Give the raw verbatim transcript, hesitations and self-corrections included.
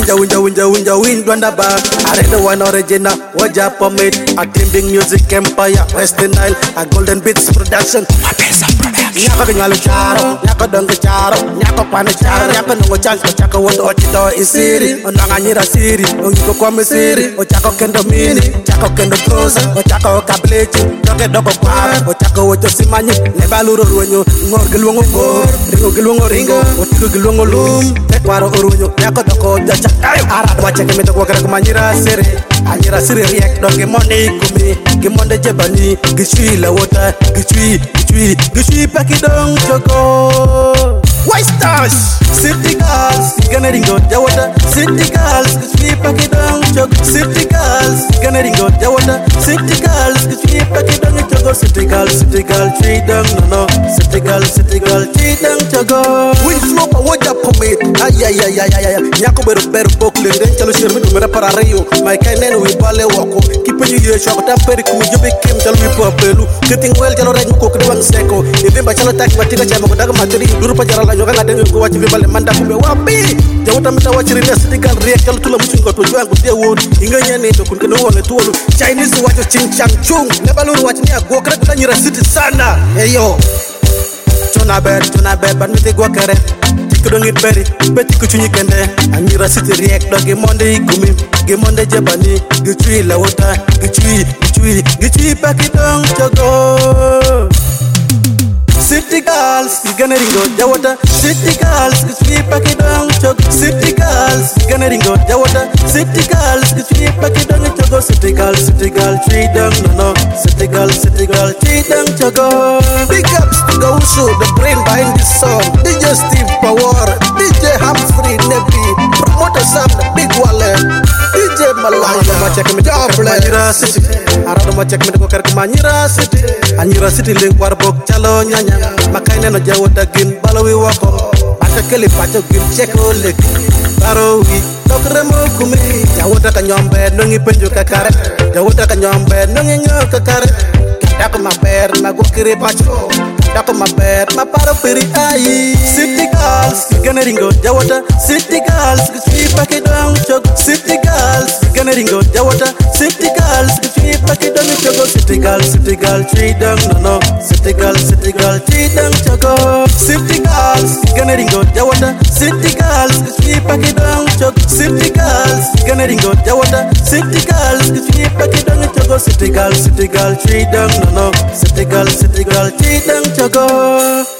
winja winja winja winja wind wanda ba. I read the one original, Waja Pomade, a Timbing Music Empire, Western Nile, a Golden Beats Production. Nyako kanyalo charo, nyako dongo charo, nyako pane charo, nyako nungo chanko chako wondo ochito isiri, onanga nyira siri, ongiko kwa misiri, ochako kendo mini, chako kendo cruise, ochako kablechi, toke doko kwa, ochako wocho simanyi, nebaluro ruonyo, ngor gilwongo ngor, ringo gilwongo ringo, otigo gilwongo lum, tekwaro oruonyo, nyako doko jacha, arad wacheke mito kwa kere kumanyira siri, anyira siri riek do gimonde ikumi, gimonde jebani, gishui la wota, gishui, gishui, gishui pakidong chogo. White stars, city girls, gonna ringo jawata, city girls, gishui pakidong chogo, city girls, gonna ringo jawata, city girls, gishui pakidong chogo, city girls, city girls, chidong no no, city girls, city girls, chidong chogo. Wind flow pa Waja Pomade, ay ay ay ay ay ay, nyako beru beru bokle, den chalo shermi dumera para rayo, my kainen we bale wako, kipenyu ye shoko tamperi kujobe kim chalo we po pelu, getting well chalo rayo ko kudwang seko, evimba chalo taki matika chama kudaga materi, duru pa jara lanyo kanga dengu ko wachi vibale manda kumbe wapi, jawata mita wachiri na city girl riek chalo tula mchungo to juangu dia won, inga nyane to kun keno wone tuolu, Chinese wacho ching chang chung, nebaluru wachi ni agwo kare kuna nyira city sana, hey yo. Chona ber, chona ber, ban mite gwa kere, tikudong it beri, beti kuchunyi kende, anyira city riek do gimonde ikumi, gimonde jebani, gichui la wota, gichui, gichui, gichui pakidong chogo. City girls, gonna ringo jawata, city girls, gichui pakidong chogo, city girls, gonna ringo jawata, city girls, gichui pakidong chogo, city girls, city girls, chidong no no, city girls, city girls, chidong chogo. Big ups to Gaucho, the brain behind this song, D J Steve Power, D J Humphrey Nebi, promoter Sam, the big wallet, D J Malaya. Arado check me to Manyira City, Arado check me to go karku Manyira City, Anyira City link war bok chalo nyanya, makaine no jawota gin balawi wako, ata keli pacho gin cheko lek, baro wi tokremo kumi, jawota kanyombe nongi penjo kakare, jawota kanyombe nongi nyo kakare. Dako maber, magukiri pacho. Dako maber, maparo piri ai. City girls, gonna ringo jawata. City girls, gishui pakidong chogo. City girls, gonna ringo jawata. City girls, gishui pakidong chogo. City girls, city girls, chidong no no. City girls, city girls, chidong chogo. City girls, gonna ringo jawata. City girls, gishui pakidong chogo. City girls, gonna ringo jawata. City girls, gishui pakidong chogo. City girls, city girls, chidong no no, city girl, city girl, chidang chogo.